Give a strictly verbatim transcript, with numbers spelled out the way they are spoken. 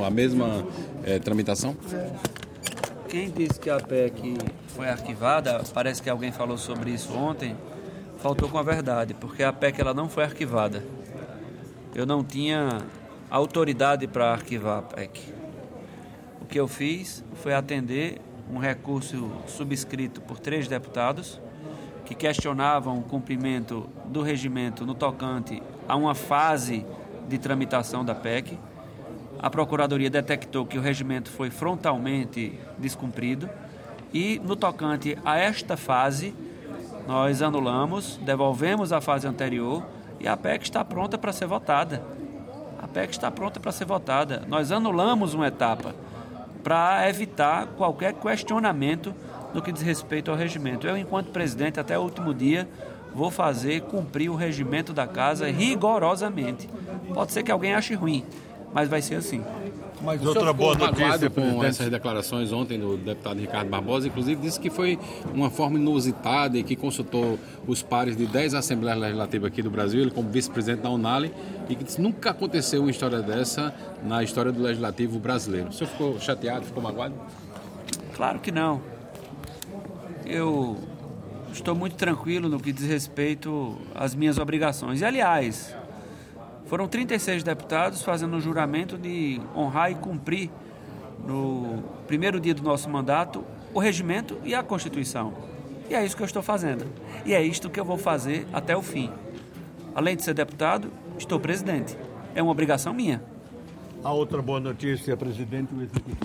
a mesma é, tramitação? Quem disse que a P E C foi arquivada, parece que alguém falou sobre isso ontem, faltou com a verdade, porque a P E C ela não foi arquivada. Eu não tinha autoridade para arquivar a P E C. O que eu fiz foi atender um recurso subscrito por três deputados que questionavam o cumprimento do regimento no tocante a uma fase de tramitação da P E C. A Procuradoria detectou que o regimento foi frontalmente descumprido e, no tocante a esta fase, nós anulamos, devolvemos a fase anterior e a P E C está pronta para ser votada. A P E C está pronta para ser votada. Nós anulamos uma etapa para evitar qualquer questionamento no que diz respeito ao regimento. Eu, enquanto presidente, até o último dia, vou fazer cumprir o regimento da casa rigorosamente. Pode ser que alguém ache ruim, mas vai ser assim. Mas outra boa notícia com essas declarações ontem do deputado Ricardo Barbosa, inclusive disse que foi uma forma inusitada e que consultou os pares de dez Assembleias Legislativas aqui do Brasil, ele como vice-presidente da Unali, e que disse, nunca aconteceu uma história dessa na história do Legislativo brasileiro. O senhor ficou chateado, ficou magoado? Claro que não. Eu estou muito tranquilo no que diz respeito às minhas obrigações. E, aliás, foram trinta e seis deputados fazendo o juramento de honrar e cumprir, no primeiro dia do nosso mandato, o regimento e a Constituição. E é isso que eu estou fazendo. E é isto que eu vou fazer até o fim. Além de ser deputado, estou presidente. É uma obrigação minha. A outra boa notícia, presidente, o executivo